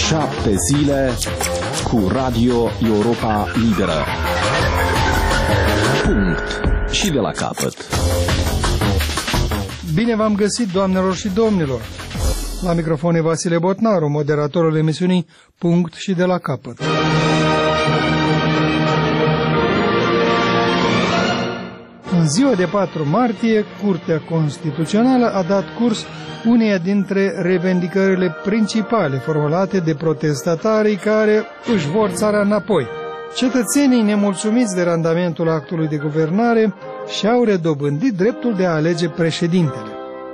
7 zile cu Radio Europa Liberă. Punct. Și de la capăt. Bine v-am găsit, doamnelor și domnilor. La microfon e Vasile Botnaru, moderatorul emisiunii Punct și de la capăt. În ziua de 4 martie, Curtea Constituțională a dat curs uneia dintre revendicările principale formulate de protestatarii care își vor țara înapoi. Cetățenii nemulțumiți de randamentul actului de guvernare și-au redobândit dreptul de a alege președintele.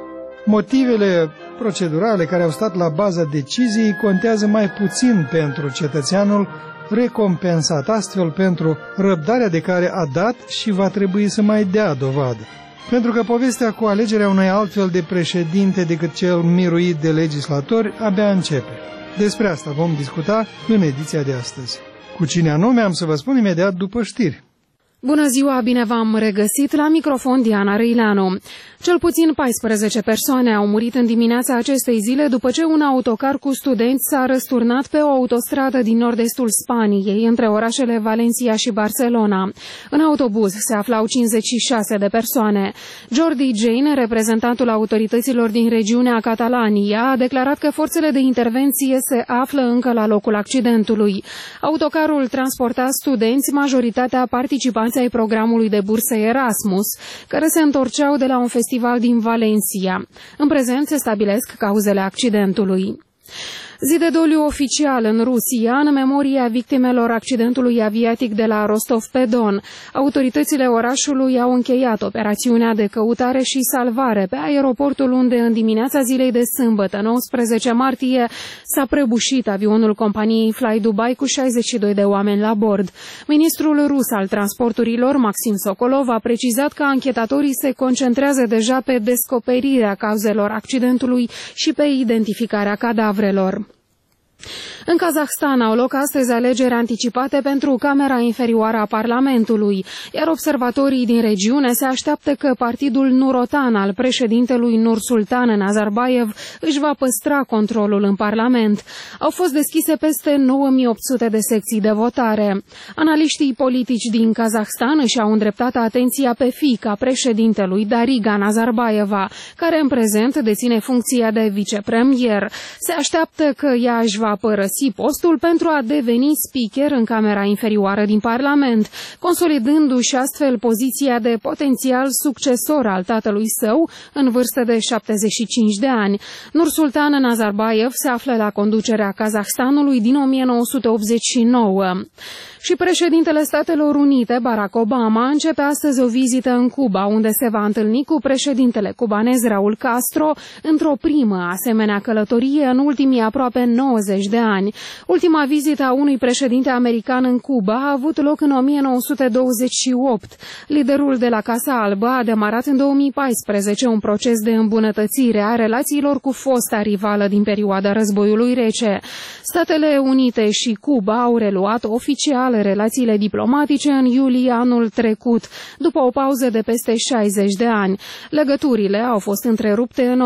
Motivele procedurale care au stat la baza deciziei contează mai puțin pentru cetățeanul recompensat astfel pentru răbdarea de care a dat și va trebui să mai dea dovadă. Pentru că povestea cu alegerea unui altfel de președinte decât cel miruit de legislatori abia începe. Despre asta vom discuta în ediția de astăzi. Cu cine anume am să vă spun imediat după știri. Bună ziua, bine v-am regăsit, la microfon Diana Răileanu. Cel puțin 14 persoane au murit în dimineața acestei zile după ce un autocar cu studenți s-a răsturnat pe o autostradă din nord-estul Spaniei, între orașele Valencia și Barcelona. În autobuz se aflau 56 de persoane. Jordi Jane, reprezentantul autorităților din regiunea Catalania, a declarat că forțele de intervenție se află încă la locul accidentului. Autocarul transporta studenți, majoritatea participanți ai programului de bursă Erasmus, care se întorceau de la un festival din Valencia. În prezent se stabilesc cauzele accidentului. Zi de doliu oficial în Rusia, în memoria victimelor accidentului aviatic de la Rostov-pe-Don. Autoritățile orașului au încheiat operațiunea de căutare și salvare pe aeroportul unde în dimineața zilei de sâmbătă, 19 martie, s-a prăbușit avionul companiei Fly Dubai cu 62 de oameni la bord. Ministrul rus al transporturilor, Maxim Sokolov, a precizat că anchetatorii se concentrează deja pe descoperirea cauzelor accidentului și pe identificarea cadavrelor. În Kazahstan au loc astăzi alegeri anticipate pentru Camera Inferioară a Parlamentului, iar observatorii din regiune se așteaptă că partidul Nur-Otan al președintelui Nursultan Nazarbayev își va păstra controlul în Parlament. Au fost deschise peste 9800 de secții de votare. Analiștii politici din Kazahstan își au îndreptat atenția pe fiica președintelui Dariga Nazarbayeva, care în prezent deține funcția de vicepremier. Se așteaptă că ea își va părăsi postul pentru a deveni speaker în Camera Inferioară din Parlament, consolidându-și astfel poziția de potențial succesor al tatălui său în vârstă de 75 de ani. Nursultan Nazarbayev se află la conducerea Kazahstanului din 1989. Și președintele Statelor Unite, Barack Obama, începe astăzi o vizită în Cuba, unde se va întâlni cu președintele cubanez Raul Castro într-o primă asemenea călătorie în ultimii aproape 90 de ani. Ultima vizită a unui președinte american în Cuba a avut loc în 1928. Liderul de la Casa Albă a demarat în 2014 un proces de îmbunătățire a relațiilor cu fosta rivală din perioada războiului rece. Statele Unite și Cuba au reluat oficial relațiile diplomatice în iulie anul trecut, după o pauză de peste 60 de ani. Legăturile au fost întrerupte în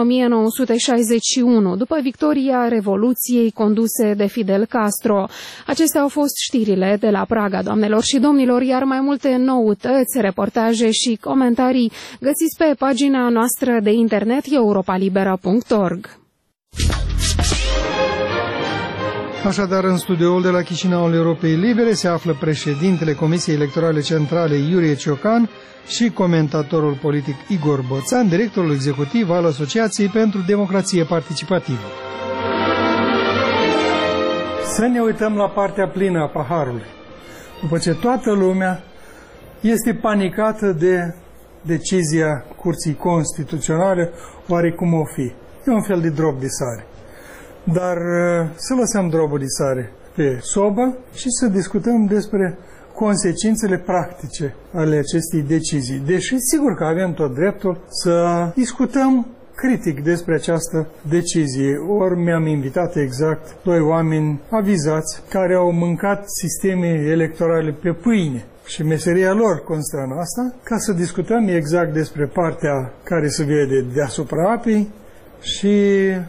1961, după victoria Revoluției conduse de Fidel Castro. Acestea au fost știrile de la Praga, doamnelor și domnilor, iar mai multe noutăți, reportaje și comentarii găsiți pe pagina noastră de internet europalibera.org. Așadar, în studioul de la Chișinăul Europei Libere se află președintele Comisiei Electorale Centrale Iurie Ciocan și comentatorul politic Igor Boțan, directorul executiv al Asociației pentru Democrație Participativă. Să ne uităm la partea plină a paharului. După ce toată lumea este panicată de decizia Curții Constituționale, oarecum o fi. E un fel de drop de sare. Dar să lăsăm drobul de sare pe sobă și să discutăm despre consecințele practice ale acestei decizii. Deși sigur că avem tot dreptul să discutăm critic despre această decizie. Ori mi-am invitat exact doi oameni avizați care au mâncat sisteme electorale pe pâine. Și meseria lor constă în asta, ca să discutăm exact despre partea care se vede deasupra apei și